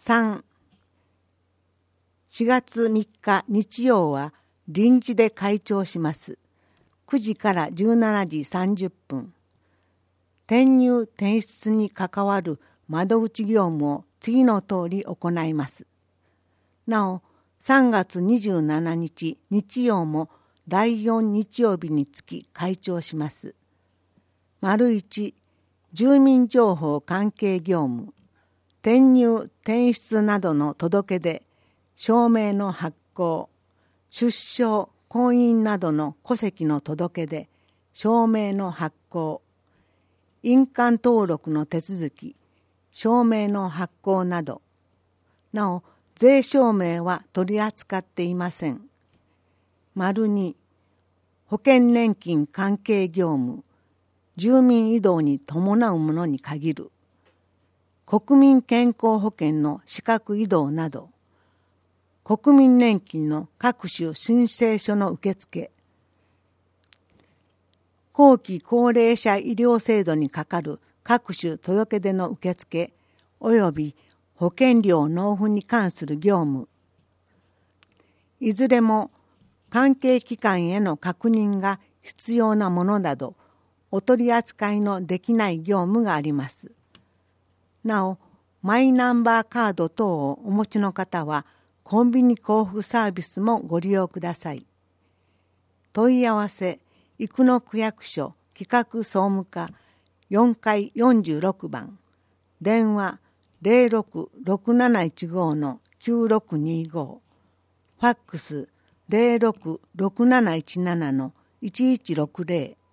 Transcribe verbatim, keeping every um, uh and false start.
さん、しがつみっか日曜は臨時で開庁します。くじからじゅうしちじさんじゅっぷん。転入転出に関わる窓口業務を次の通り行います。なお、さんがつにじゅうしちにち日曜もだいよん日曜日につき開庁します。丸いち、住民情報関係業務、転入転出などの届け出、証明の発行、出生、婚姻などの戸籍の届け出、証明の発行、印鑑登録の手続き、証明の発行など。なお、税証明は取り扱っていません。丸に、保険年金関係業務、住民移動に伴うものに限る、国民健康保険の資格移動など、国民年金の各種申請書の受付、後期高齢者医療制度に係る各種届け出の受付及び保険料納付に関する業務、いずれも関係機関への確認が必要なものなど、お取り扱いのできない業務があります。なお、マイナンバーカード等をお持ちの方は、コンビニ交付サービスもご利用ください。問い合わせ、生野区役所企画総務課よんかいよんじゅうろくばん、電話 ゼロろく ろくなないちご のきゅうろくにご、ファックス ゼロろく ろくなないちなな のいちいちろくゼロ